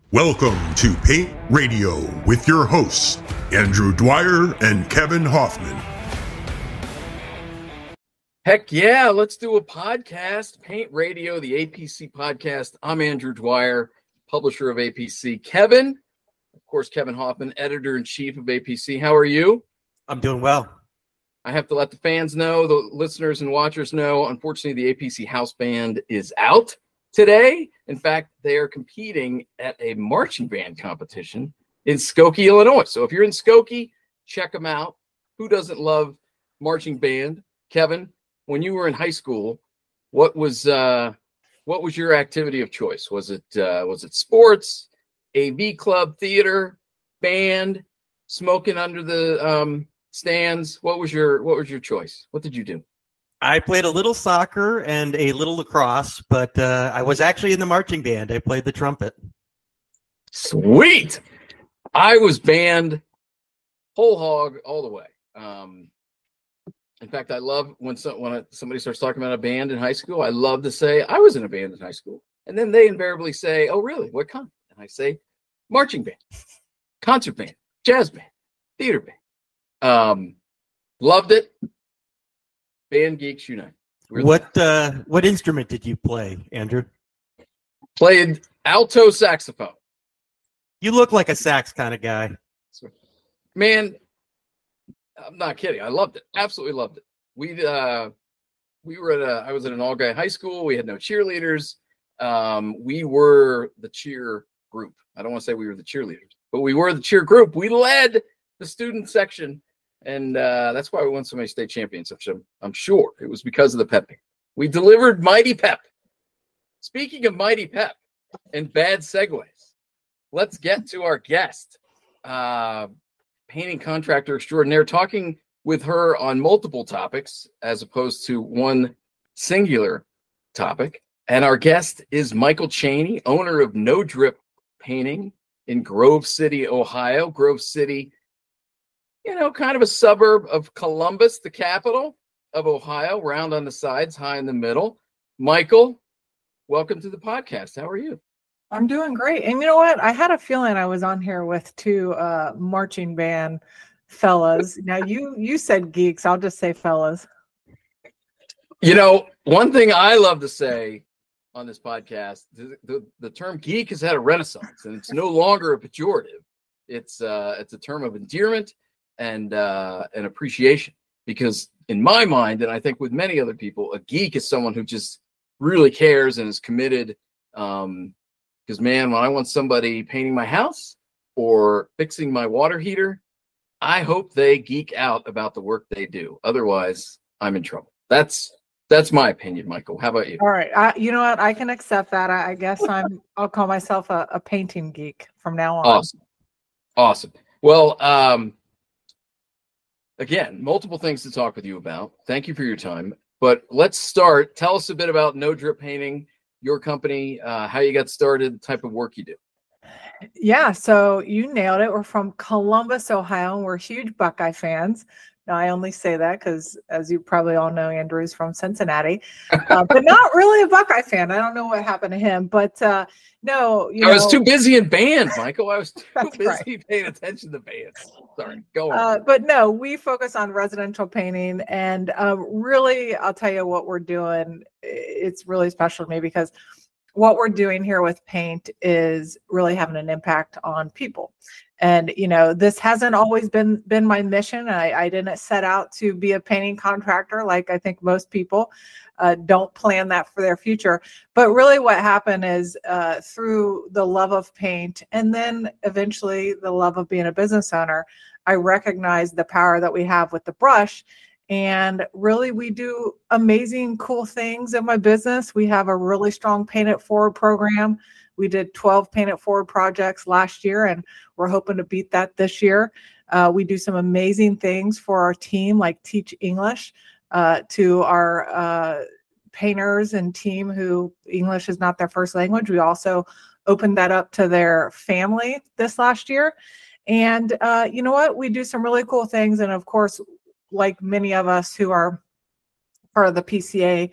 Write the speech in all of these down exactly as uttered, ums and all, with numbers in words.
Welcome to Paint Radio with your hosts, Andrew Dwyer and Kevin Hoffman. Heck yeah, let's do a podcast. Paint Radio, the A P C podcast. I'm Andrew Dwyer, publisher of A P C. Kevin, of course, Kevin Hoffman, editor-in-chief of A P C. How are you? I'm doing well. I have to let the fans know, the listeners and watchers know, unfortunately, the A P C house band is out today. In fact, they are competing at a marching band competition in Skokie, Illinois. So if you're in Skokie, check them out. Who doesn't love marching band? Kevin, when you were in high school, what was uh, what was your activity of choice? Was it uh, was it sports, A V club, theater, band, smoking under the um, stands? What was your what was your choice? What did you do? I played a little soccer and a little lacrosse, but uh, I was actually in the marching band. I played the trumpet. Sweet. I was band whole hog all the way. Um, in fact, I love when, so, when somebody starts talking about a band in high school, I love to say I was in a band in high school. And then they invariably say, oh, really? What kind? And I say marching band, concert band, jazz band, theater band. Um, loved it. Band Geeks Unite. We're what uh, what instrument did you play, Andrew? Played alto saxophone. You look like a sax kind of guy. Man, I'm not kidding. I loved it. Absolutely loved it. We uh, we were at a. I was at an all-guy high school. We had no cheerleaders. Um, we were the cheer group. I don't want to say we were the cheerleaders, but we were the cheer group. We led the student section. And uh, that's why we won so many state championships. I'm, I'm sure it was because of the pepping. We delivered Mighty Pep. Speaking of Mighty Pep and bad segues, let's get to our guest, uh, painting contractor extraordinaire, talking with her on multiple topics as opposed to one singular topic. And our guest is Michael Chaney, owner of No Drip Painting in Grove City, Ohio. Grove City, you know, kind of a suburb of Columbus, the capital of Ohio, round on the sides, high in the middle. Michael, welcome to the podcast. How are you? I'm doing great. And you know what? I had a feeling I was on here with two uh, marching band fellas. Now, you you said geeks. I'll just say fellas. You know, one thing I love to say on this podcast, the, the, the term geek has had a renaissance, and it's no longer a pejorative. It's uh, it's a term of endearment and uh, an appreciation, because in my mind, and I think with many other people, a geek is someone who just really cares and is committed. Um, because man, when I want somebody painting my house or fixing my water heater, I hope they geek out about the work they do. Otherwise, I'm in trouble. That's that's my opinion, Michael. How about you? All right. I, you know what? I can accept that. I, I guess I'm. I'll call myself a, a painting geek from now on. Awesome. Awesome. Well, um, again, multiple things to talk with you about. Thank you for your time. But let's start. Tell us a bit about No Drip Painting, your company, uh, how you got started, the type of work you do. Yeah, so you nailed it. We're from Columbus, Ohio, and we're huge Buckeye fans. Now, I only say that because, as you probably all know, Andrew's from Cincinnati, uh, but not really a Buckeye fan. I don't know what happened to him, but uh, no. You I know, was too busy in band, Michael. I was too busy right. paying attention to bands. Sorry, go on. Uh, but no, we focus on residential painting, and um, really, I'll tell you what we're doing. It's really special to me because what we're doing here with paint is really having an impact on people. And, you know, this hasn't always been been my mission. I, I didn't set out to be a painting contractor like I think most people uh, don't plan that for their future. But really what happened is uh, through the love of paint and then eventually the love of being a business owner, I recognized the power that we have with the brush. And really, we do amazing, cool things in my business. We have a really strong Paint It Forward program. We did twelve Paint It Forward projects last year, and we're hoping to beat that this year. Uh, we do some amazing things for our team, like teach English uh, to our uh, painters and team who English is not their first language. We also opened that up to their family this last year. And uh, you know what? We do some really cool things. And of course, like many of us who are part of the P C A,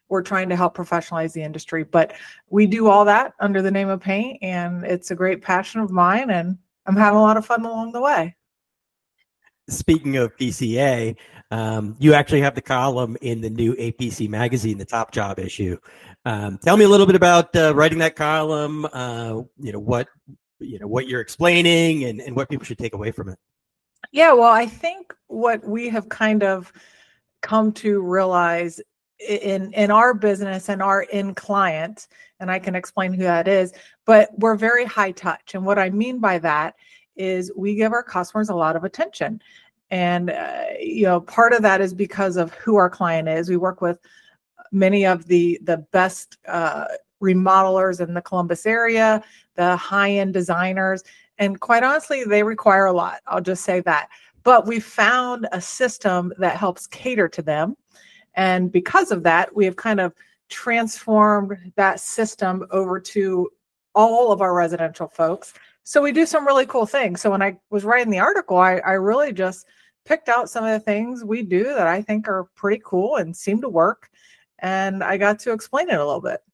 we're trying to help professionalize the industry. But we do all that under the name of paint, and it's a great passion of mine, and I'm having a lot of fun along the way. Speaking of P C A, um, you actually have the column in the new A P C magazine, the Top Job issue. Um, tell me a little bit about uh, writing that column. Uh, you know what you know what you're explaining, and, and what people should take away from it. Yeah, well, I think what we have kind of come to realize in in our business and our in client, and I can explain who that is, but we're very high touch. And what I mean by that is we give our customers a lot of attention. And, uh, you know, part of that is because of who our client is. We work with many of the, the best uh, remodelers in the Columbus area, the high-end designers, and quite honestly, they require a lot. I'll just say that. But we found a system that helps cater to them. And because of that, we have kind of transformed that system over to all of our residential folks. So we do some really cool things. So when I was writing the article, I, I really just picked out some of the things we do that I think are pretty cool and seem to work. And I got to explain it a little bit.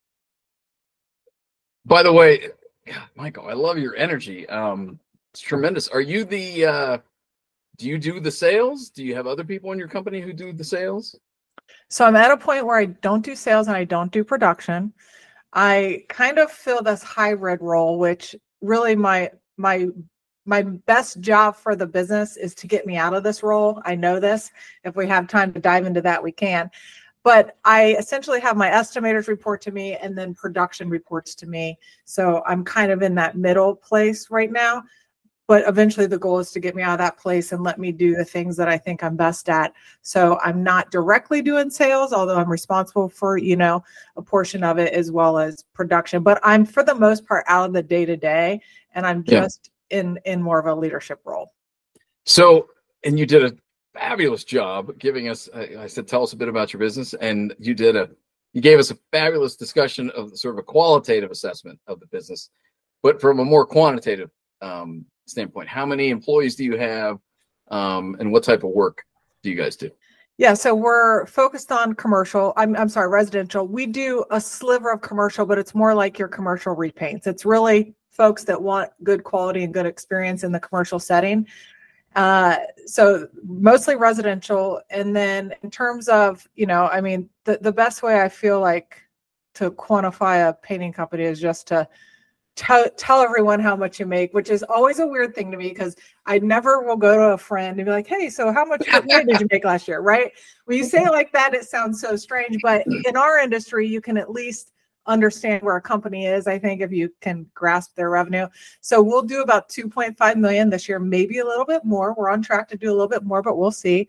By the way, God, Michael, I love your energy. Um, it's tremendous. Are you the, uh, do you do the sales? Do you have other people in your company who do the sales? So I'm at a point where I don't do sales and I don't do production. I kind of fill this hybrid role, which really my my my best job for the business is to get me out of this role. I know this. If we have time to dive into that, we can. But I essentially have my estimators report to me, and then production reports to me. So I'm kind of in that middle place right now. But eventually the goal is to get me out of that place and let me do the things that I think I'm best at. So I'm not directly doing sales, although I'm responsible for, you know, a portion of it as well as production. But I'm for the most part out of the day-to-day, and I'm just yeah. in, in more of a leadership role. So, and you did a fabulous job giving us, I, I said, tell us a bit about your business. And you did a, you gave us a fabulous discussion of sort of a qualitative assessment of the business, but from a more quantitative um, standpoint. How many employees do you have, um, and what type of work do you guys do? Yeah, so we're focused on commercial. I'm I'm sorry, residential. We do a sliver of commercial, but it's more like your commercial repaints. It's really folks that want good quality and good experience in the commercial setting. Uh, so mostly residential. And then in terms of, you know, I mean, the, the best way I feel like to quantify a painting company is just to Tell, tell everyone how much you make, which is always a weird thing to me because I never will go to a friend and be like, hey, so how much money did you make last year, right? When you say it like that, it sounds so strange. But in our industry, you can at least understand where a company is, I think, if you can grasp their revenue. So we'll do about two point five million this year, maybe a little bit more. We're on track to do a little bit more, but we'll see.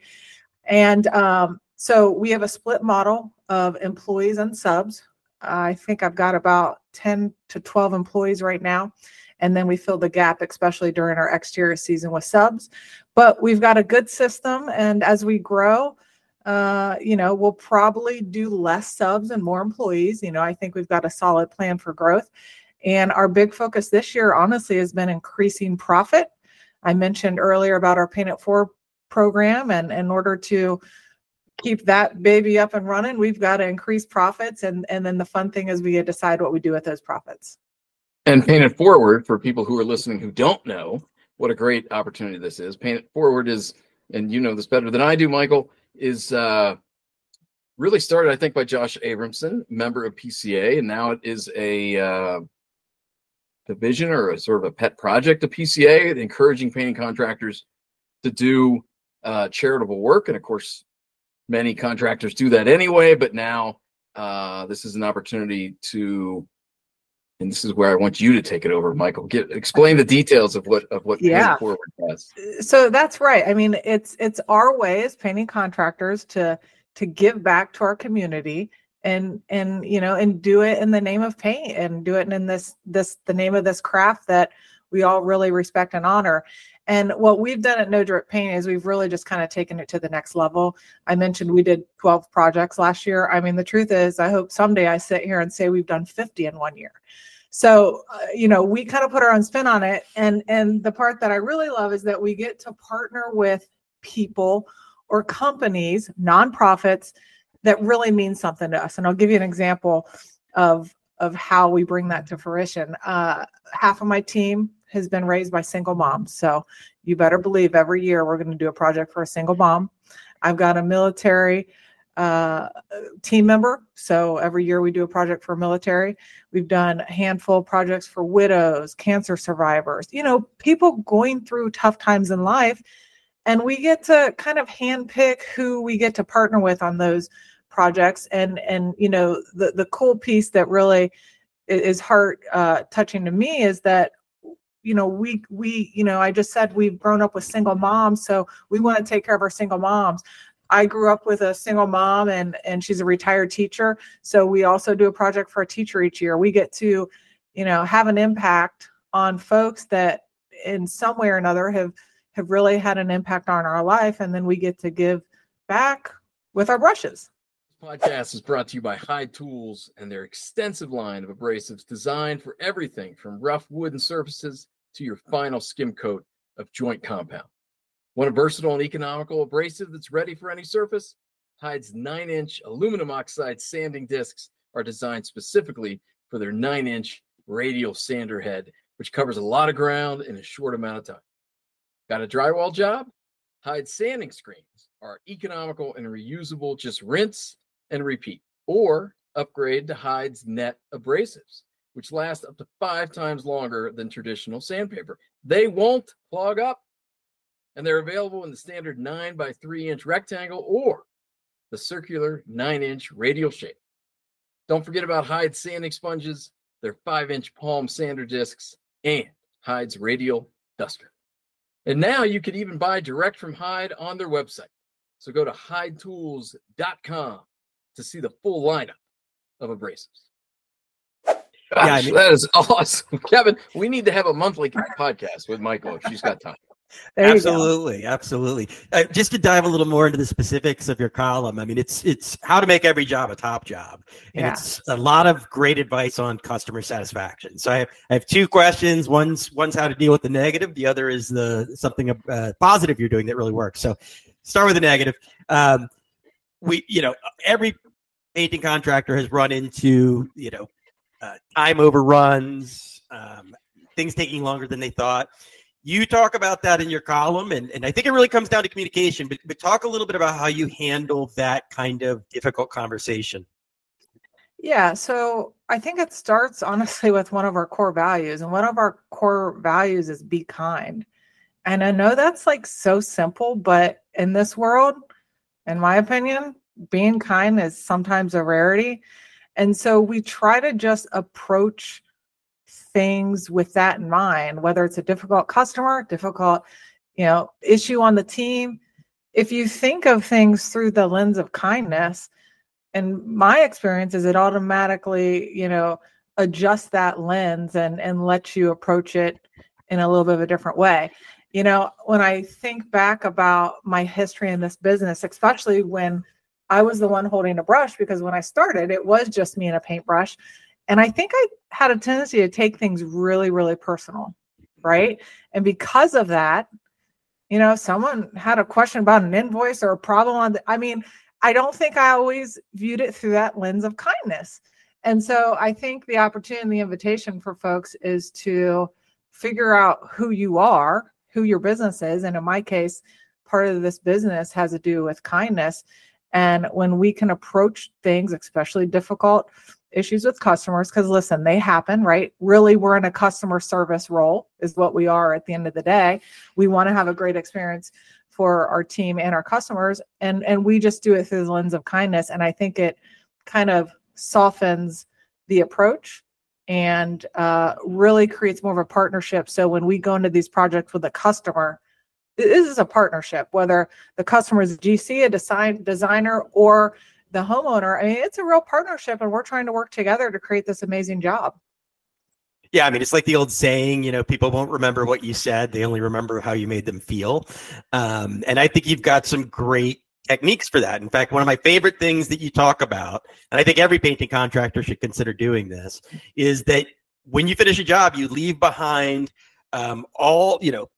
And um, so we have a split model of employees and subs. I think I've got about ten to twelve employees right now. And then we fill the gap, especially during our exterior season with subs. But we've got a good system. And as we grow, uh, you know, we'll probably do less subs and more employees. You know, I think we've got a solid plan for growth. And our big focus this year, honestly, has been increasing profit. I mentioned earlier about our Paint It Forward program. And in order to keep that baby up and running, we've got to increase profits. And, and then the fun thing is we decide what we do with those profits. And Paint It Forward, for people who are listening who don't know what a great opportunity this is, Paint It Forward is, and you know this better than I do, Michael, is uh, really started, I think, by Josh Abramson, member of P C A, and now it is a uh, division or a sort of a pet project of P C A, encouraging painting contractors to do uh, charitable work. And of course, many contractors do that anyway, but now uh, this is an opportunity to, and this is where I want you to take it over, Michael. Get explain the details of what of what yeah. Paint It Forward does. So that's right. I mean, it's it's our way as painting contractors to to give back to our community and and you know and do it in the name of paint and do it in this this the name of this craft that we all really respect and honor. And what we've done at No Drip Paint is we've really just kind of taken it to the next level. I mentioned we did twelve projects last year. I mean, the truth is, I hope someday I sit here and say we've done fifty in one year. So, uh, you know, we kind of put our own spin on it. And, and the part that I really love is that we get to partner with people or companies, nonprofits, that really means something to us. And I'll give you an example of, of how we bring that to fruition. Uh, half of my team has been raised by single moms. So you better believe every year we're going to do a project for a single mom. I've got a military uh, team member. So every year we do a project for military. We've done a handful of projects for widows, cancer survivors, you know, people going through tough times in life. And we get to kind of handpick who we get to partner with on those projects. And, and you know, the, the cool piece that really is heart uh, touching to me is that, you know, we, we, you know, I just said we've grown up with single moms, so we want to take care of our single moms. I grew up with a single mom and, and she's a retired teacher. So we also do a project for a teacher each year. We get to, you know, have an impact on folks that in some way or another have, have really had an impact on our life. And then we get to give back with our brushes. This podcast is brought to you by Hyde Tools and their extensive line of abrasives designed for everything from rough wooden surfaces to your final skim coat of joint compound. Want a versatile and economical abrasive that's ready for any surface? Hyde's nine inch aluminum oxide sanding discs are designed specifically for their nine inch radial sander head, which covers a lot of ground in a short amount of time. Got a drywall job? Hyde sanding screens are economical and reusable. Just rinse and repeat, or upgrade to Hyde's net abrasives, which last up to five times longer than traditional sandpaper. They won't clog up, and they're available in the standard nine by three inch rectangle or the circular nine inch radial shape. Don't forget about Hyde sanding sponges, their five inch palm sander discs, and Hyde's radial duster. And now you can even buy direct from Hyde on their website. So go to hyde tools dot com to see the full lineup of abrasives. Gosh, yeah, I mean, that is awesome. Kevin, we need to have a monthly podcast with Michael if she's got time. Absolutely, absolutely. Uh, just to dive a little more into the specifics of your column, I mean, it's it's how to make every job a top job, and yeah. It's a lot of great advice on customer satisfaction. So I have I have two questions. One's one's how to deal with the negative. The other is the something uh, positive you're doing that really works. So start with the negative. Um, we, you know, every painting contractor has run into, you know, uh, time overruns, um, things taking longer than they thought. You talk about that in your column, and, and I think it really comes down to communication, but, but talk a little bit about how you handle that kind of difficult conversation. Yeah, so I think it starts, honestly, with one of our core values, and one of our core values is be kind. And I know that's like so simple, but in this world, in my opinion, being kind is sometimes a rarity. And so we try to just approach things with that in mind, whether it's a difficult customer, difficult, you know, issue on the team. If you think of things through the lens of kindness, and my experience is it automatically, you know, adjusts that lens and, and lets you approach it in a little bit of a different way. You know, when I think back about my history in this business, especially when I was the one holding a brush, because when I started, it was just me and a paintbrush. And I think I had a tendency to take things really, really personal, right? And because of that, you know, someone had a question about an invoice or a problem on the, I mean, I don't think I always viewed it through that lens of kindness. And so I think the opportunity and the invitation for folks is to figure out who you are, who your business is. And in my case, part of this business has to do with kindness. And when we can approach things, especially difficult issues with customers, because listen, they happen, right? Really, we're in a customer service role is what we are at the end of the day. We want to have a great experience for our team and our customers. And, and we just do it through the lens of kindness. And I think it kind of softens the approach and uh, really creates more of a partnership. So when we go into these projects with a customer, this is a partnership, whether the customer is a G C, a design designer, or the homeowner. I mean, it's a real partnership, and we're trying to work together to create this amazing job. Yeah, I mean, it's like the old saying, you know, people won't remember what you said. They only remember how you made them feel. Um, and I think you've got some great techniques for that. In fact, one of my favorite things that you talk about, and I think every painting contractor should consider doing this, is that when you finish a job, you leave behind um, all, you know,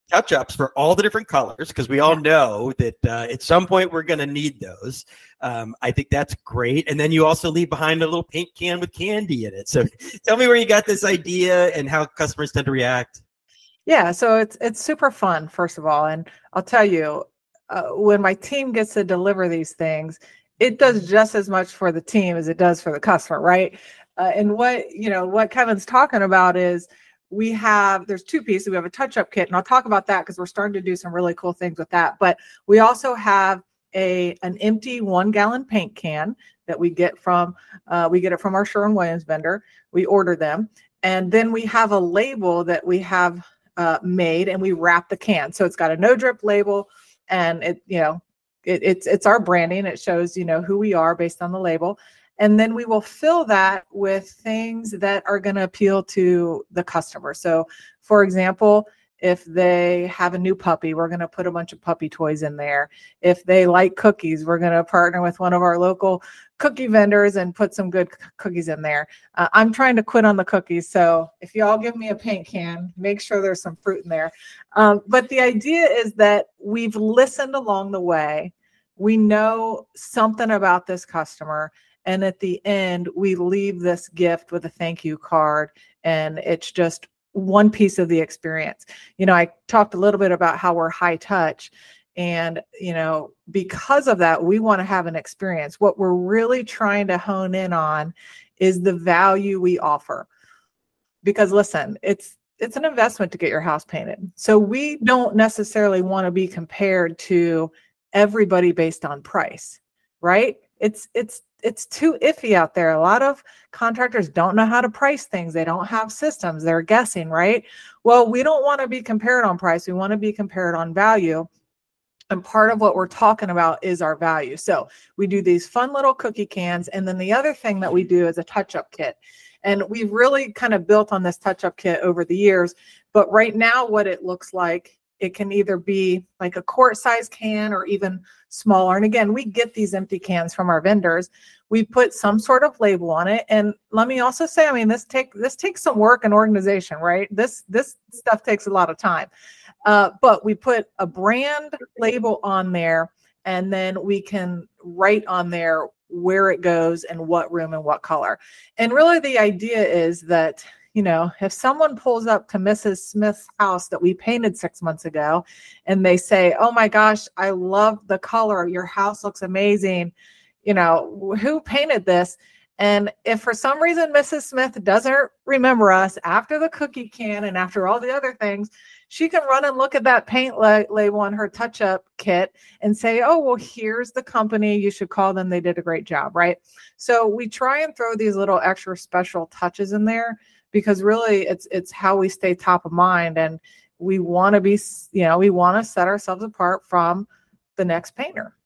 touch-ups for all the different colors, because we all know that uh, at some point we're going to need those. Um, I think that's great. And then you also leave behind a little paint can with candy in it. So tell me where you got this idea and how customers tend to react. Yeah, so it's it's super fun, first of all. And I'll tell you, uh, when my team gets to deliver these things, it does just as much for the team as it does for the customer, right? Uh, and what, you know, what Kevin's talking about is we have, there's two pieces. We have a touch-up kit, and I'll talk about that because we're starting to do some really cool things with that. But we also have a an empty one-gallon paint can that we get from, uh, we get it from our Sherwin-Williams vendor. We order them. And then we have a label that we have uh, made, and we wrap the can. So it's got a no-drip label, and it, you know, it, it's it's our branding. It shows, you know, who we are based on the label. And then we will fill that with things that are going to appeal to the customer. So, for example, if they have a new puppy, we're going to put a bunch of puppy toys in there. If they like cookies, we're going to partner with one of our local cookie vendors and put some good c- cookies in there. Uh, I'm trying to quit on the cookies. So if y'all give me a paint can, make sure there's some fruit in there. Um, but the idea is that we've listened along the way. We know something about this customer. And at the end, we leave this gift with a thank you card, and it's just one piece of the experience. You know, I talked a little bit about how we're high touch, and, you know, because of that, we want to have an experience. What we're really trying to hone in on is the value we offer. Because listen, it's it's an investment to get your house painted. So we don't necessarily want to be compared to everybody based on price, right? It's it's it's too iffy out there. A lot of contractors don't know how to price things. They don't have systems. They're guessing, right? Well, we don't want to be compared on price. We want to be compared on value. And part of what we're talking about is our value. So we do these fun little cookie cans. And then the other thing that we do is a touch-up kit. And we've really kind of built on this touch-up kit over the years. But right now, what it looks like, it can either be like a quart size can or even smaller. And again, we get these empty cans from our vendors. We put some sort of label on it. And let me also say, I mean, this take this takes some work and organization, right? This this stuff takes a lot of time. Uh, but we put a brand label on there, and then we can write on there where it goes and what room and what color. And really the idea is that, you know, if someone pulls up to Missus Smith's house that we painted six months ago and they say, oh my gosh, I love the color. Your house looks amazing. You know, who painted this? And if for some reason Missus Smith doesn't remember us after the cookie can and after all the other things, she can run and look at that paint la- label on her touch-up kit and say, oh, well, here's the company. You should call them. They did a great job, right? So we try and throw these little extra special touches in there, because really it's it's how we stay top of mind, and we want to be, you know, we want to set ourselves apart from the next painter.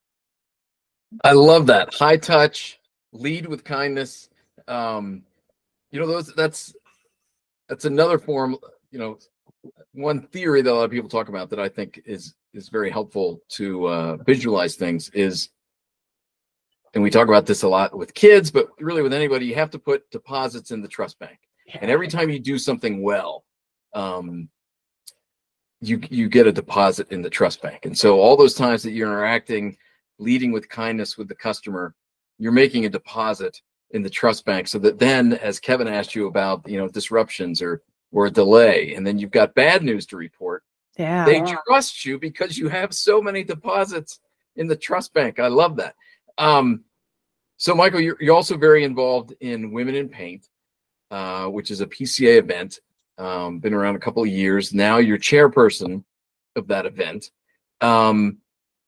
I love that. High touch, lead with kindness. Um, you know, those that's that's another form, you know, one theory that a lot of people talk about that I think is is very helpful to uh, visualize things is, and we talk about this a lot with kids, but really with anybody, you have to put deposits in the trust bank. And every time you do something well, um, you you get a deposit in the trust bank. And so all those times that you're interacting, leading with kindness with the customer, you're making a deposit in the trust bank, so that then, as Kevin asked you about, you know, disruptions or or a delay, and then you've got bad news to report, Yeah, they trust you because you have so many deposits in the trust bank. I love that. Um, so, Michael, you're, you're also very involved in Women in Paint, uh, which is a P C A event. Um, been around a couple of years now. You're chairperson of that event. Um,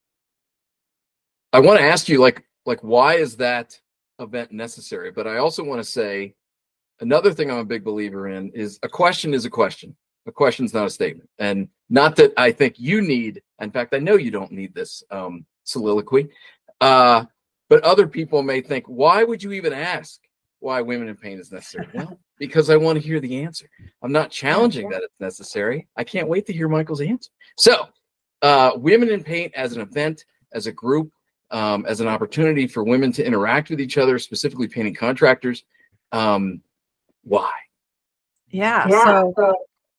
I want to ask you, like, like, why is that event necessary? But I also want to say another thing I'm a big believer in is a question is a question. A question is not a statement. And not that I think you need, in fact, I know you don't need this um, soliloquy, uh, but other people may think, why would you even ask why Women in Paint is necessary? Well, because I want to hear the answer. I'm not challenging that it's necessary. I can't wait to hear Michael's answer. So uh, Women in Paint as an event, as a group, um, as an opportunity for women to interact with each other, specifically painting contractors. Um, why? Yeah. So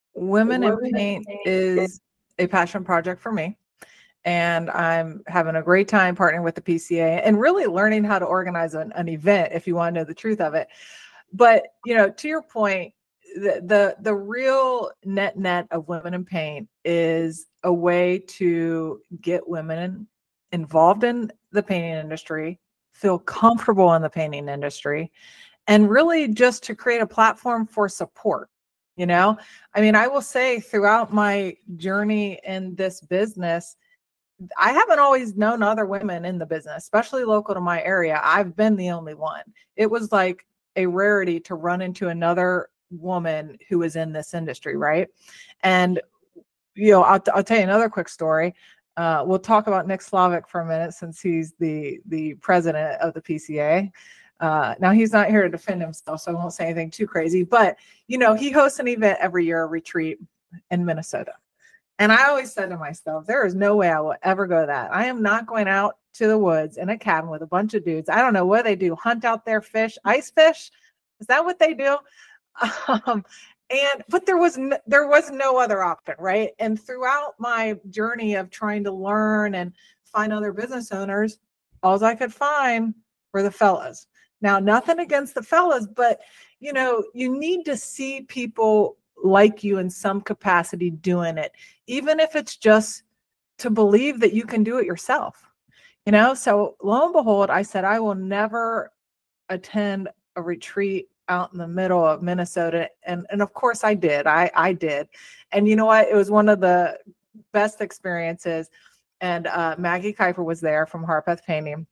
Women in Paint is a passion project for me. And I'm having a great time partnering with the P C A and really learning how to organize an, an event, if you want to know the truth of it. But, you know, to your point, the, the, the real net net of Women in Paint is a way to get women involved in the painting industry, feel comfortable in the painting industry, and really just to create a platform for support. You know, I mean, I will say throughout my journey in this business, I haven't always known other women in the business, especially local to my area. I've been the only one. It was like a rarity to run into another woman who is in this industry, right? And, you know, I'll, I'll tell you another quick story. Uh, we'll talk about Nick Slavic for a minute since he's the, the president of the P C A. Uh, now, he's not here to defend himself, so I won't say anything too crazy. But, you know, he hosts an event every year, a retreat in Minnesota. And I always said to myself, there is no way I will ever go to that. I am not going out to the woods in a cabin with a bunch of dudes. I don't know what they do. Hunt out their fish, ice fish. Is that what they do? Um, and but there was no, there was no other option, right? And throughout my journey of trying to learn and find other business owners, all I could find were the fellas. Now, nothing against the fellas, but you know, you need to see people like you in some capacity doing it, even if it's just to believe that you can do it yourself. You know, so lo and behold, I said, I will never attend a retreat out in the middle of Minnesota. And, and of course I did. I, I did. And you know what? It was one of the best experiences. And uh, Maggie Kuiper was there from Harpeth Painting.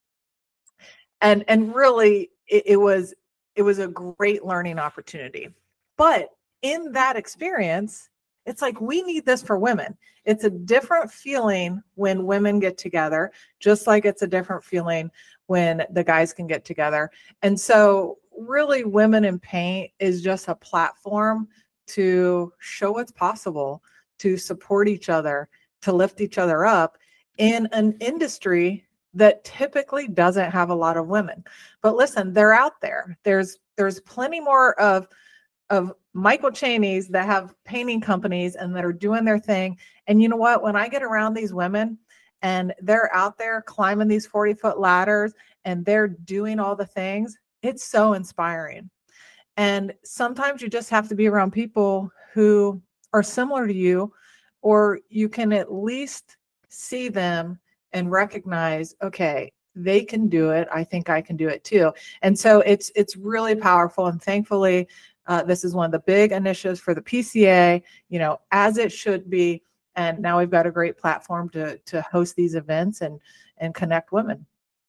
And, and really, it, it was it was a great learning opportunity. But in that experience, it's like, we need this for women. It's a different feeling when women get together, just like it's a different feeling when the guys can get together. And so really, Women in Paint is just a platform to show what's possible, to support each other, to lift each other up in an industry that typically doesn't have a lot of women. But listen, they're out there. There's there's plenty more of of Michael Chaney's that have painting companies and that are doing their thing. And you know what? When I get around these women and they're out there climbing these forty foot ladders and they're doing all the things, it's so inspiring. And sometimes you just have to be around people who are similar to you, or you can at least see them and recognize, okay, they can do it. I think I can do it too. And so it's it's really powerful. And thankfully, uh, this is one of the big initiatives for the P C A, you know, as it should be. And now we've got a great platform to to host these events and and connect women.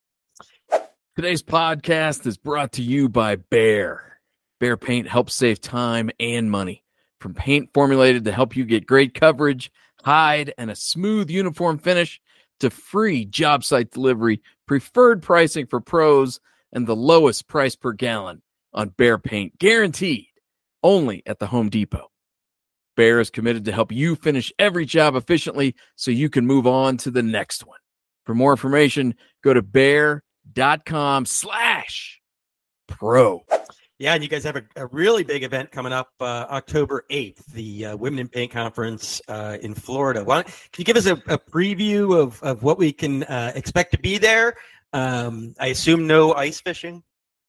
Today's podcast is brought to you by Behr. Behr Paint helps save time and money. From paint formulated to help you get great coverage, hide, and a smooth uniform finish, to free job site delivery, preferred pricing for pros, and the lowest price per gallon on Behr Paint, guaranteed only at the Home Depot. Behr is committed to help you finish every job efficiently so you can move on to the next one. For more information, go to behr.com slash pro. Yeah, and you guys have a, a really big event coming up uh, October eighth, the uh, Women in Paint Conference uh, in Florida. Why don't, can you give us a, a preview of, of what we can uh, expect to be there? Um, I assume no ice fishing?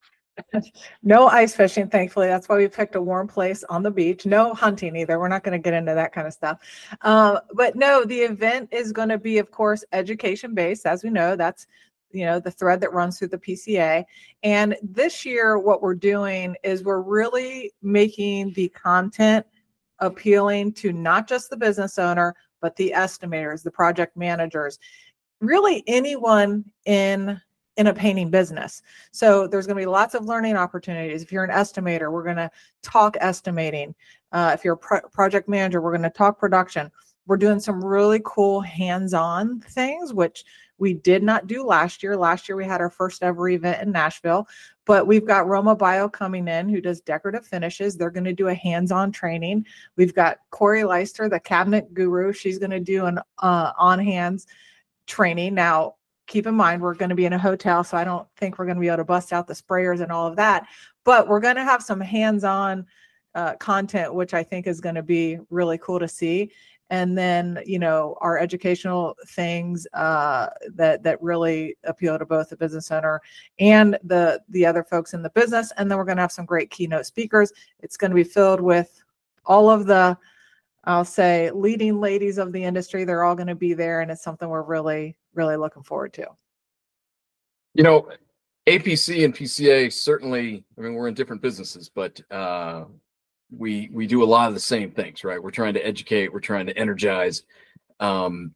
No ice fishing, thankfully. That's why we picked a warm place on the beach. No hunting either. We're not going to get into that kind of stuff. Uh, but no, the event is going to be, of course, education-based. As we know, that's you know, the thread that runs through the P C A. And this year, what we're doing is we're really making the content appealing to not just the business owner, but the estimators, the project managers, really anyone in in a painting business. So there's going to be lots of learning opportunities. If you're an estimator, we're going to talk estimating. Uh, if you're a pro- project manager, we're going to talk production. We're doing some really cool hands-on things, which we did not do last year. Last year, we had our first ever event in Nashville, but we've got Roma Bio coming in who does decorative finishes. They're going to do a hands-on training. We've got Corey Leister, the cabinet guru. She's going to do an uh, on-hands training. Now, keep in mind, we're going to be in a hotel, so I don't think we're going to be able to bust out the sprayers and all of that, but we're going to have some hands-on uh, content, which I think is going to be really cool to see. And then, you know, our educational things uh, that that really appeal to both the business owner and the the other folks in the business. And then we're going to have some great keynote speakers. It's going to be filled with all of the, I'll say, leading ladies of the industry. They're all going to be there, and it's something we're really, really looking forward to. You know, A P C and P C A certainly, I mean, we're in different businesses, but uh, we we do a lot of the same things, right? We're trying to educate, we're trying to energize. Um,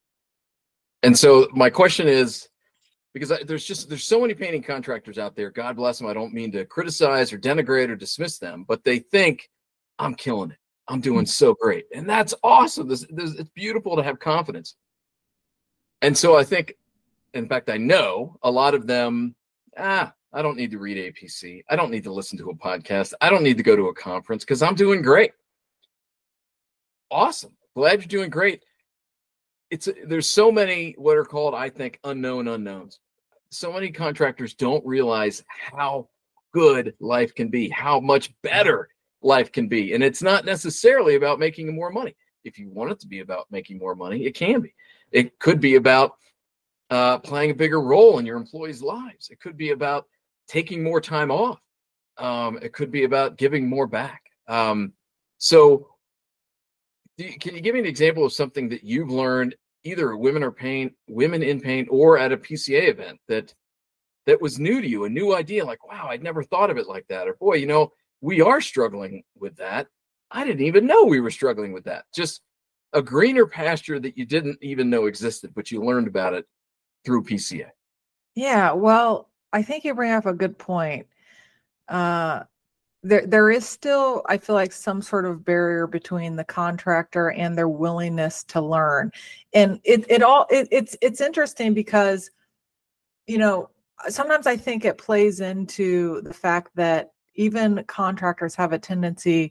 and so my question is, because I, there's just, there's so many painting contractors out there, God bless them. I don't mean to criticize or denigrate or dismiss them, but they think I'm killing it. I'm doing so great. And that's awesome. This, this, it's beautiful to have confidence. And so I think, in fact, I know a lot of them, ah, I don't need to read A P C. I don't need to listen to a podcast. I don't need to go to a conference because I'm doing great. Awesome. Glad you're doing great. It's there's so many what are called, I think, unknown unknowns. So many contractors don't realize how good life can be, how much better life can be. And it's not necessarily about making more money. If you want it to be about making more money, it can be. It could be about uh, playing a bigger role in your employees' lives. It could be about taking more time off. Um, it could be about giving more back. Um, so do you, can you give me an example of something that you've learned either at Women or Paint, Women in Paint, or at a P C A event that that was new to you, a new idea, like, wow, I'd never thought of it like that. Or, boy, you know, we are struggling with that. I didn't even know we were struggling with that. Just a greener pasture that you didn't even know existed, but you learned about it through P C A. Yeah, well, I think you bring up a good point. Uh, there, there is still, I feel like, some sort of barrier between the contractor and their willingness to learn. And it, it all, it, it's, it's interesting because, you know, sometimes I think it plays into the fact that even contractors have a tendency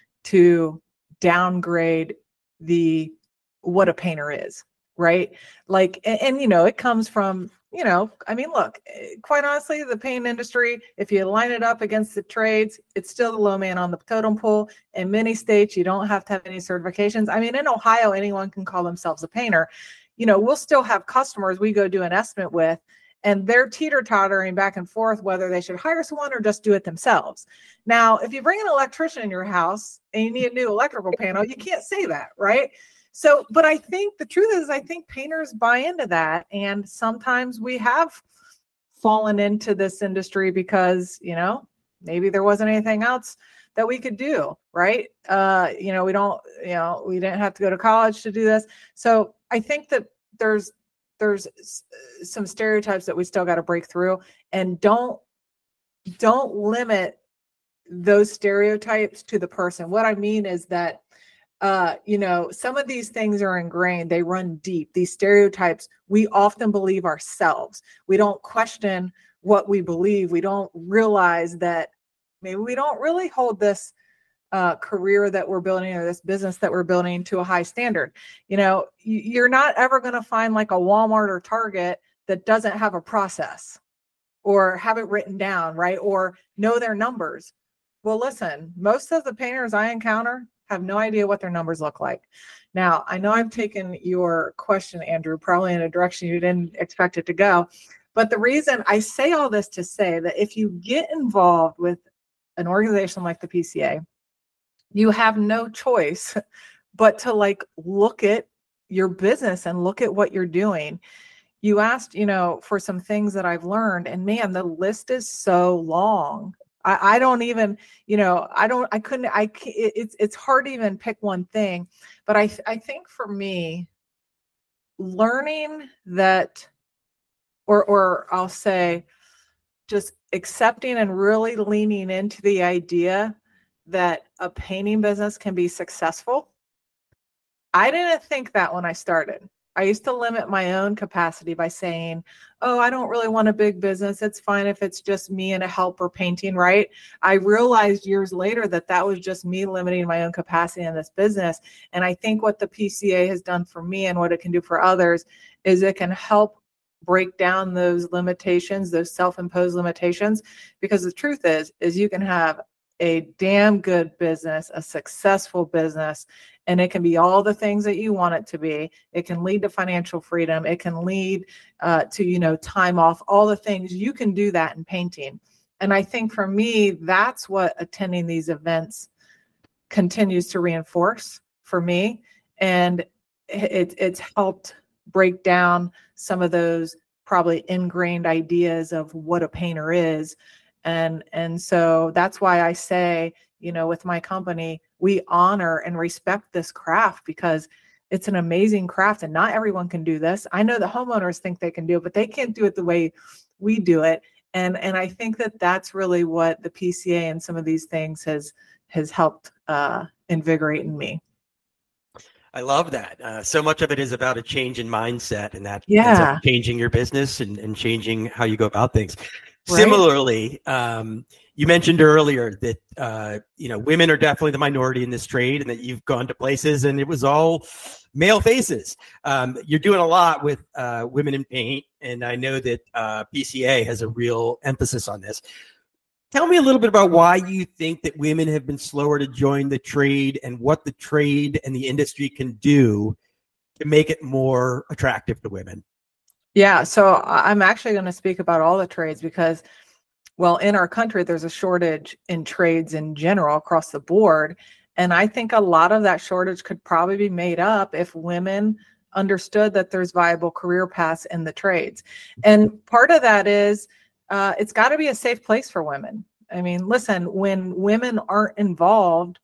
to downgrade the, what a painter is, right? Like, and, and you know, it comes from, you know, I mean, look, quite honestly, the paint industry, if you line it up against the trades, it's still the low man on the totem pole. In many states, you don't have to have any certifications. I mean, in Ohio, anyone can call themselves a painter. You know, we'll still have customers we go do an estimate with, and they're teeter-tottering back and forth whether they should hire someone or just do it themselves. Now, if you bring an electrician in your house and you need a new electrical panel, you can't say that, right? So, but I think the truth is, I think painters buy into that. And sometimes we have fallen into this industry because, you know, maybe there wasn't anything else that we could do, right? Uh, you know, we don't, you know, we didn't have to go to college to do this. So I think that there's, there's some stereotypes that we still got to break through, and don't, don't limit those stereotypes to the person. What I mean is that, uh, you know, some of these things are ingrained, they run deep. These stereotypes, we often believe ourselves. We don't question what we believe. We don't realize that maybe we don't really hold this uh, career that we're building or this business that we're building to a high standard. You know, you're not ever going to find like a Walmart or Target that doesn't have a process or have it written down, right? Or know their numbers. Well, listen, most of the painters I encounter have no idea what their numbers look like. Now, I know I've taken your question, Andrew, probably in a direction you didn't expect it to go. But the reason I say all this to say that if you get involved with an organization like the P C A, you have no choice but to like look at your business and look at what you're doing. You asked, you know, for some things that I've learned, and man, the list is so long. I, I don't even, you know, I don't, I couldn't, I, it's, it's hard to even pick one thing, but I, I think for me, learning that, or, or I'll say just accepting and really leaning into the idea that a painting business can be successful. I didn't think that when I started. I used to limit my own capacity by saying, oh, I don't really want a big business. It's fine if it's just me and a helper painting, right? I realized years later that that was just me limiting my own capacity in this business. And I think what the P C A has done for me and what it can do for others is it can help break down those limitations, those self-imposed limitations, because the truth is, is you can have a damn good business, a successful business, and it can be all the things that you want it to be. It can lead to financial freedom. It can lead uh, to, you know, time off, all the things. You can do that in painting. And I think for me, that's what attending these events continues to reinforce for me. And it, it's helped break down some of those probably ingrained ideas of what a painter is. And, and so that's why I say, you know, with my company, we honor and respect this craft because it's an amazing craft and not everyone can do this. I know the homeowners think they can do it, but they can't do it the way we do it. And, and I think that that's really what the P C A and some of these things has, has helped uh, invigorate in me. I love that. Uh, so much of it is about a change in mindset, and that Yeah. ends up changing your business and, and changing how you go about things. Right. Similarly, um, you mentioned earlier that uh, you know, women are definitely the minority in this trade, and that you've gone to places and it was all male faces. Um, you're doing a lot with uh, women in paint, and I know that uh, P C A has a real emphasis on this. Tell me a little bit about why you think that women have been slower to join the trade and what the trade and the industry can do to make it more attractive to women. Yeah, so I'm actually going to speak about all the trades because, well, in our country, there's a shortage in trades in general across the board. And I think a lot of that shortage could probably be made up if women understood that there's viable career paths in the trades. And part of that is uh, it's got to be a safe place for women. I mean, listen, when women aren't involved,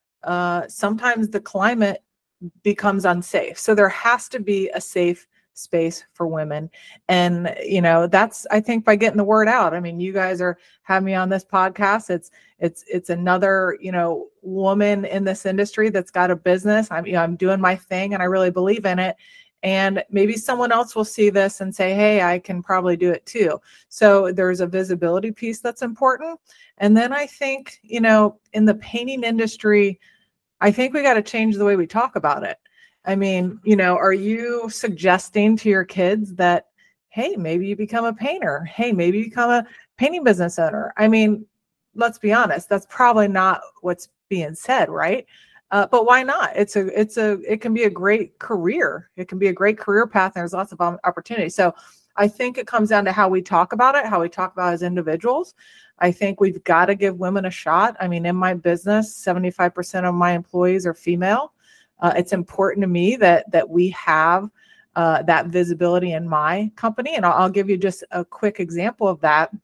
uh, sometimes the climate becomes unsafe. So there has to be a safe space for women. And, you know, that's, I think, by getting the word out. I mean, you guys are having me on this podcast. It's, it's, it's another, you know, woman in this industry that's got a business. I'm, you know, I'm doing my thing and I really believe in it. And maybe someone else will see this and say, hey, I can probably do it too. So there's a visibility piece that's important. And then I think, you know, in the painting industry, I think we got to change the way we talk about it. I mean, you know, are you suggesting to your kids that, hey, maybe you become a painter? Hey, maybe you become a painting business owner? I mean, let's be honest, that's probably not what's being said, right? Uh, but why not? It's a, it's a, it can be a great career. It can be a great career path. And there's lots of opportunity. So I think it comes down to how we talk about it, how we talk about it as individuals. I think we've got to give women a shot. I mean, in my business, seventy-five percent of my employees are female. Uh, it's important to me that that we have uh, that visibility in my company. And I'll, I'll give you just a quick example of that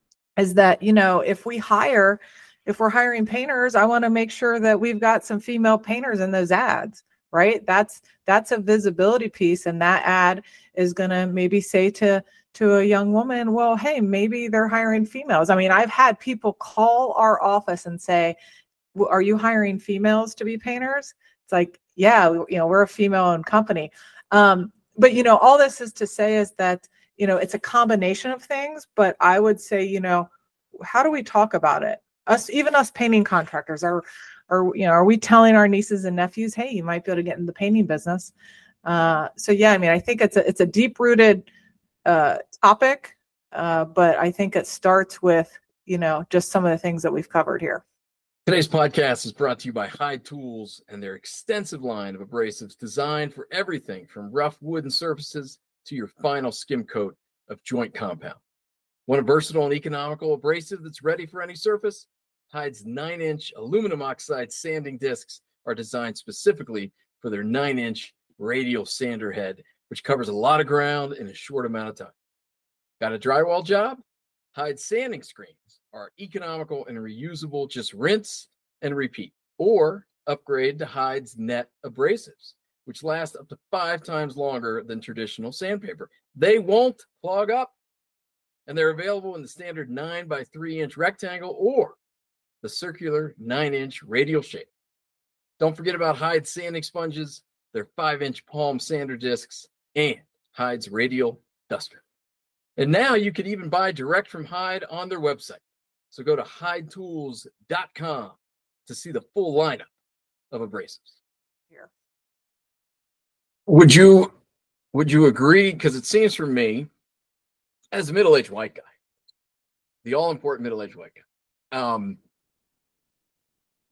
is that, you know, if we hire, if we're hiring painters, I want to make sure that we've got some female painters in those ads, right? That's, that's a visibility piece. And that ad is going to maybe say to, to a young woman, well, hey, maybe they're hiring females. I mean, I've had people call our office and say, well, are you hiring females to be painters? It's like, yeah, you know, we're a female-owned company. Um, but, you know, all this is to say is that, you know, it's a combination of things, but I would say, you know, how do we talk about it? Us, even us painting contractors are, are, you know, are we telling our nieces and nephews, hey, you might be able to get in the painting business? Uh, so, yeah, I mean, I think it's a, it's a deep-rooted uh, topic, uh, but I think it starts with, you know, just some of the things that we've covered here. Today's podcast is brought to you by Hyde Tools and their extensive line of abrasives designed for everything from rough wooden surfaces to your final skim coat of joint compound. Want a versatile and economical abrasive that's ready for any surface? Hyde's nine-inch aluminum oxide sanding discs are designed specifically for their nine-inch radial sander head, which covers a lot of ground in a short amount of time. Got a drywall job? Hyde sanding screens are economical and reusable. Just rinse and repeat, or upgrade to Hyde's net abrasives, which last up to five times longer than traditional sandpaper. They won't clog up, and they're available in the standard nine by three inch rectangle or the circular nine inch radial shape. Don't forget about Hyde's sanding sponges, their five inch palm sander discs, and Hyde's radial duster. And now you can even buy direct from Hyde on their website. So go to hyde tools dot com to see the full lineup of abrasives. Here. Would you would you agree? Because it seems for me, as a middle-aged white guy, the all-important middle-aged white guy, um,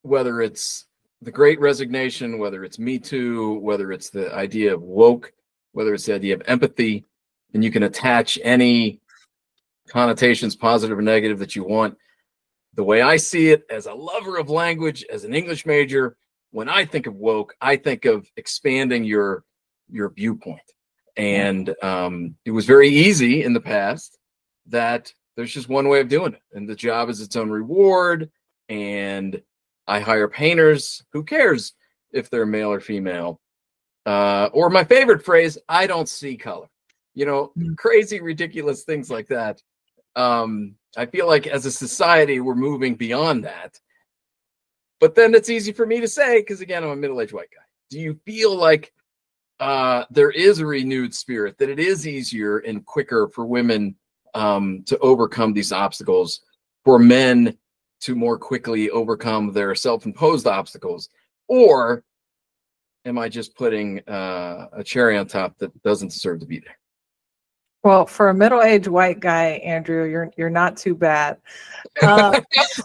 whether it's the Great Resignation, whether it's Me Too, whether it's the idea of woke, whether it's the idea of empathy, and you can attach any connotations, positive or negative, that you want. The way I see it, as a lover of language, as an English major, when I think of woke, I think of expanding your your viewpoint. And um, it was very easy in the past that there's just one way of doing it, and the job is its own reward. And I hire painters. Who cares if they're male or female? Uh, or my favorite phrase, I don't see color. You know, crazy, ridiculous things like that. Um, I feel like as a society, we're moving beyond that. But then it's easy for me to say, because again, I'm a middle-aged white guy. Do you feel like uh, there is a renewed spirit, that it is easier and quicker for women um, to overcome these obstacles, for men to more quickly overcome their self-imposed obstacles? Or am I just putting uh, a cherry on top that doesn't deserve to be there? Well, for a middle-aged white guy, Andrew, you're you're not too bad. Uh,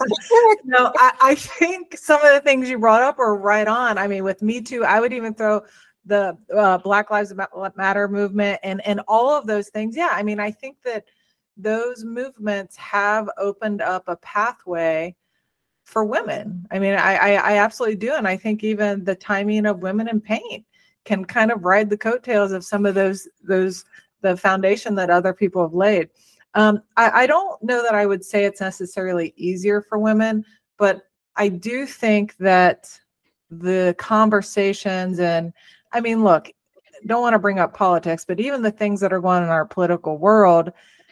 no, I, I think some of the things you brought up are right on. I mean, with Me Too, I would even throw the uh, Black Lives Matter movement and and all of those things. Yeah, I mean, I think that those movements have opened up a pathway for women. I mean, I, I, I absolutely do. And I think even the timing of Women in Paint can kind of ride the coattails of some of those, those the foundation that other people have laid. Um, I, I don't know that I would say it's necessarily easier for women, but I do think that the conversations and, I mean, look, don't want to bring up politics, but even the things that are going on in our political world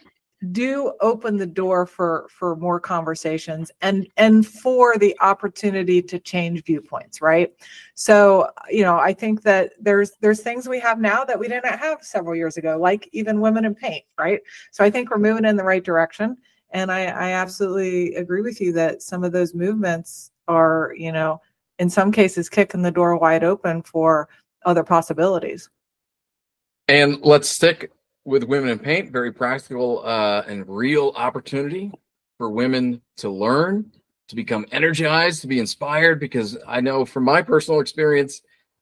do open the door for for more conversations and and for the opportunity to change viewpoints, right? So, you know, I think that there's there's things we have now that we didn't have several years ago, like even Women in Paint, right? So I think we're moving in the right direction, and I, I absolutely agree with you that some of those movements are, you know, in some cases kicking the door wide open for other possibilities. And let's stick with Women in Paint, very practical uh, and real opportunity for women to learn, to become energized, to be inspired, because I know from my personal experience,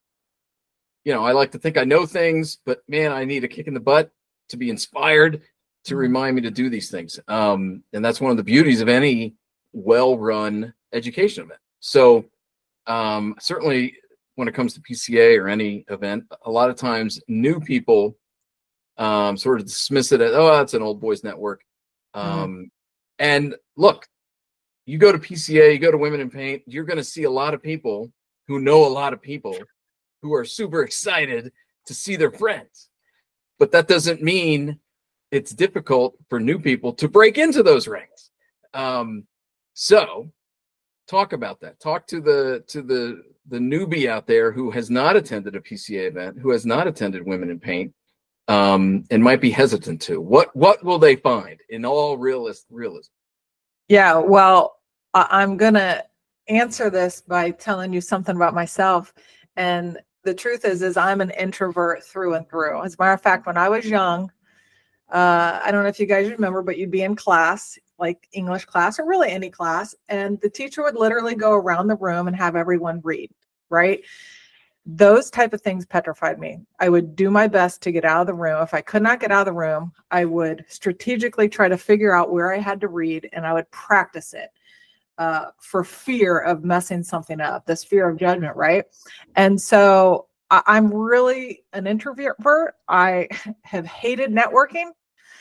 you know, I like to think I know things, but man, I need a kick in the butt to be inspired, to remind me to do these things. Um, and that's one of the beauties of any well-run education event. So um, certainly when it comes to P C A or any event, a lot of times new people Um, sort of dismiss it as, oh, that's an old boys network. Um, mm. And look, you go to P C A, you go to Women in Paint, you're going to see a lot of people who know a lot of people who are super excited to see their friends. But that doesn't mean it's difficult for new people to break into those ranks. Um, so talk about that. Talk to the to the the newbie out there who has not attended a P C A event, who has not attended Women in Paint, um, and might be hesitant to. What what will they find in all realist realism? Yeah, well, I'm gonna answer this by telling you something about myself. And the truth is, is I'm an introvert through and through. As a matter of fact, when I was young, uh, I don't know if you guys remember, but you'd be in class, like English class or really any class, and the teacher would literally go around the room and have everyone read, right? Those type of things petrified me. I would do my best to get out of the room. If I could not get out of the room, I would strategically try to figure out where I had to read, and I would practice it uh, for fear of messing something up, this fear of judgment, right? And so I- I'm really an introvert. I have hated networking.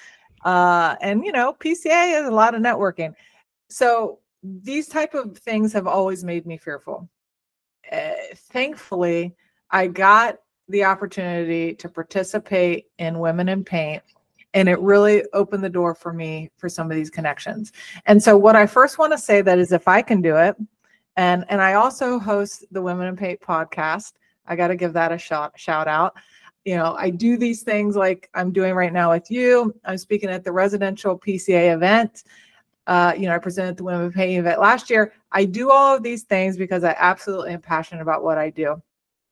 Uh, and, you know, P C A is a lot of networking. So these type of things have always made me fearful. Uh, thankfully, I got the opportunity to participate in Women in Paint, and it really opened the door for me for some of these connections. And so what I first want to say that is if I can do it, and, and I also host the Women in Paint podcast, I got to give that a shout, shout out. You know, I do these things like I'm doing right now with you. I'm speaking at the residential P C A event. Uh, you know, I presented the Women in Paint event last year. I do all of these things because I absolutely am passionate about what I do.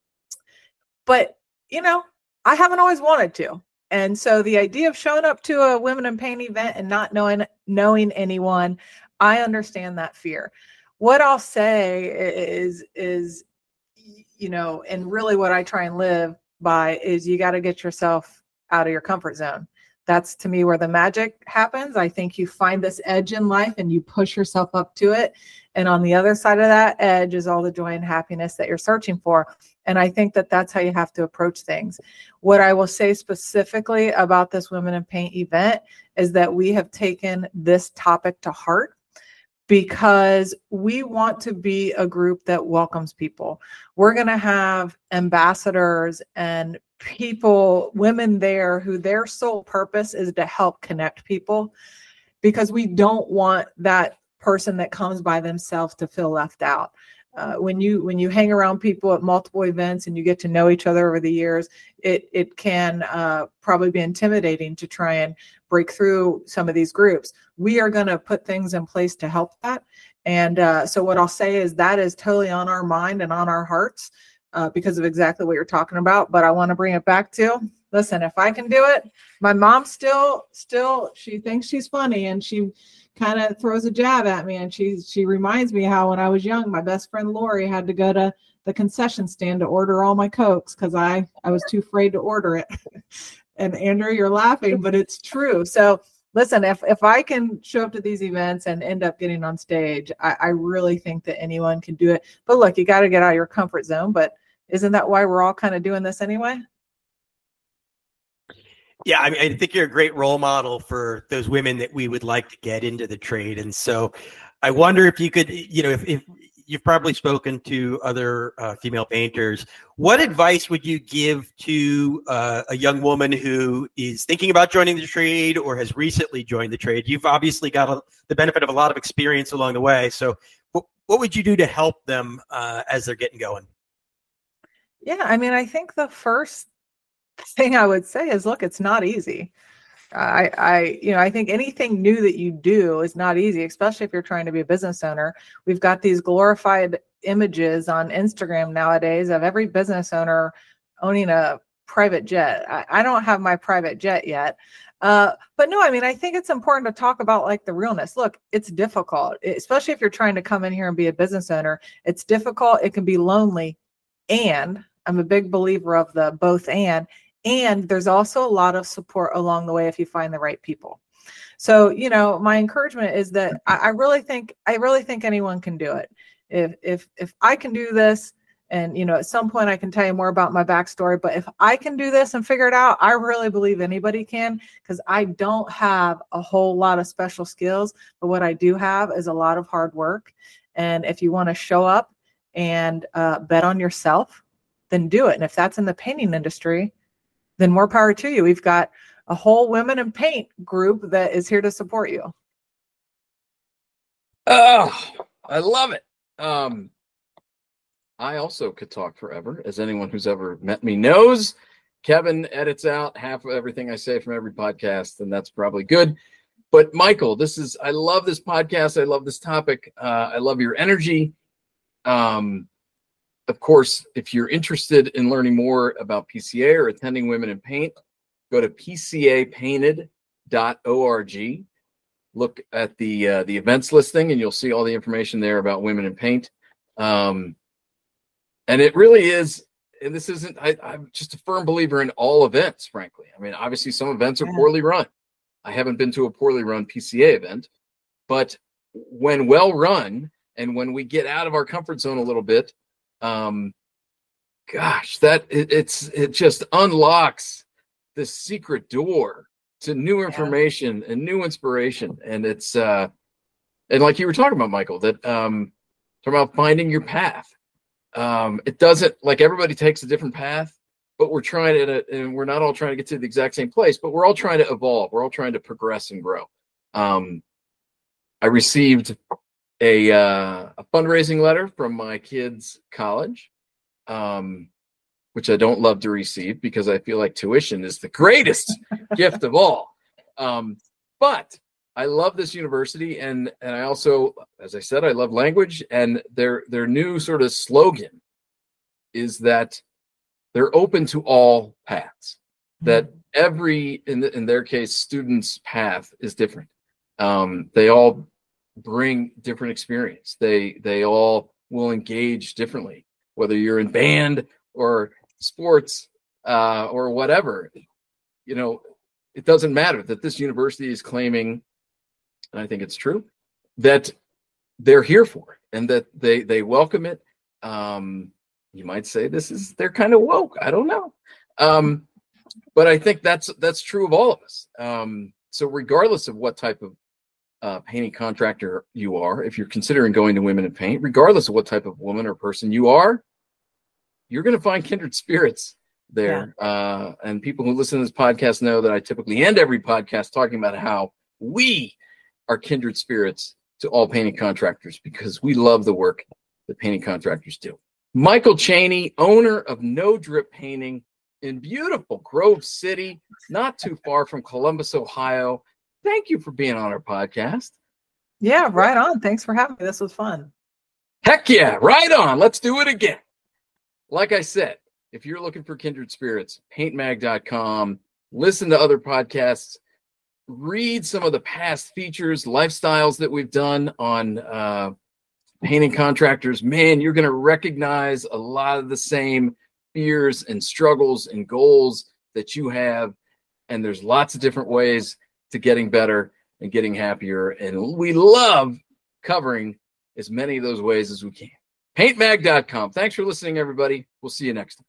But, you know, I haven't always wanted to. And so the idea of showing up to a Women in Paint event and not knowing knowing anyone, I understand that fear. what I'll say is, is, you know, and really what I try and live by is you got to get yourself out of your comfort zone. That's to me where the magic happens. I think you find this edge in life and you push yourself up to it. And on the other side of that edge is all the joy and happiness that you're searching for. And I think that that's how you have to approach things. What I will say specifically about this Women in Paint event is that we have taken this topic to heart, because we want to be a group that welcomes people. We're going to have ambassadors and people, women there who their sole purpose is to help connect people, because we don't want that person that comes by themselves to feel left out. Uh, when you when you hang around people at multiple events and you get to know each other over the years, it it can uh, probably be intimidating to try and break through some of these groups. We are going to put things in place to help that. And uh, so what I'll say is that is totally on our mind and on our hearts uh, because of exactly what you're talking about. But I want to bring it back to, listen, if I can do it, my mom still, still, she thinks she's funny and she kind of throws a jab at me. And she, she reminds me how when I was young, my best friend Lori had to go to the concession stand to order all my Cokes because I, I was too afraid to order it. And Andrew, you're laughing, but it's true. So listen, if, if I can show up to these events and end up getting on stage, I, I really think that anyone can do it. But look, you got to get out of your comfort zone. But isn't that why we're all kind of doing this anyway? Yeah, I mean, I think you're a great role model for those women that we would like to get into the trade. And so I wonder if you could, you know, if, if you've probably spoken to other uh, female painters, what advice would you give to uh, a young woman who is thinking about joining the trade or has recently joined the trade? You've obviously got a, the benefit of a lot of experience along the way. So what, what would you do to help them uh, as they're getting going? Yeah, I mean, I think the first thing I would say is, look, it's not easy. I, I, you know, I think anything new that you do is not easy, especially if you're trying to be a business owner. We've got these glorified images on Instagram nowadays of every business owner owning a private jet. I, I don't have my private jet yet. Uh, but no, I mean, I think it's important to talk about like the realness. Look, it's difficult, especially if you're trying to come in here and be a business owner. It's difficult. It can be lonely. And I'm a big believer of the both and. And there's also a lot of support along the way if you find the right people. So, you know, my encouragement is that I, I really think, I really think anyone can do it. If, if, if I can do this, and, you know, at some point I can tell you more about my backstory, but if I can do this and figure it out, I really believe anybody can, because I don't have a whole lot of special skills, but what I do have is a lot of hard work. And if you want to show up and uh, bet on yourself, then do it. And if that's in the painting industry, then more power to you. We've got a whole Women in Paint group that is here to support you. Oh, I love it. Um, I also could talk forever, as anyone who's ever met me knows. Kevin edits out half of everything I say from every podcast, and that's probably good. But Michael, this is, I love this podcast. I love this topic. Uh, I love your energy. Um, Of course, if you're interested in learning more about P C A or attending Women in Paint, go to p c a painted dot org. Look at the uh, the events listing, and you'll see all the information there about Women in Paint. Um, and it really is, and this isn't, I, I'm just a firm believer in all events, frankly. I mean, obviously some events are Yeah. poorly run. I haven't been to a poorly run P C A event, but when well run and when we get out of our comfort zone a little bit, um gosh, that it, it's it just unlocks the secret door to new information yeah. and new inspiration. And it's uh and like you were talking about, Michael, that um talking about finding your path. Um it doesn't, like, everybody takes a different path, but we're trying to, and we're not all trying to get to the exact same place, but we're all trying to evolve. We're all trying to progress and grow. um I received a uh, a fundraising letter from my kids' college, um, which I don't love to receive because I feel like tuition is the greatest gift of all. Um, but I love this university, and and I also, as I said, I love language, and their their new sort of slogan is that they're open to all paths. Mm-hmm. That every, in the, in their case, student's path is different. Um, they all bring different experience. They they all will engage differently, whether you're in band or sports uh, or whatever. You know, it doesn't matter that this university is claiming, and I think it's true, that they're here for it and that they they welcome it. Um, you might say this is they're kind of woke. I don't know, um, but I think that's that's true of all of us. Um, so regardless of what type of uh, painting contractor you are, if you're considering going to Women in Paint, regardless of what type of woman or person you are, you're going to find kindred spirits there. Yeah. Uh, and people who listen to this podcast know that I typically end every podcast talking about how we are kindred spirits to all painting contractors because we love the work that painting contractors do. Michael Chaney, owner of No Drip Painting in beautiful Grove City, not too far from Columbus, Ohio. Thank you for being on our podcast. Yeah, right on. Thanks for having me. This was fun. Heck yeah, right on. Let's do it again. Like I said, if you're looking for kindred spirits, paint mag dot com, listen to other podcasts, read some of the past features, lifestyles that we've done on uh, painting contractors. Man, you're going to recognize a lot of the same fears and struggles and goals that you have. And there's lots of different ways to getting better and getting happier. And we love covering as many of those ways as we can. paint mag dot com. Thanks for listening, everybody. We'll see you next time.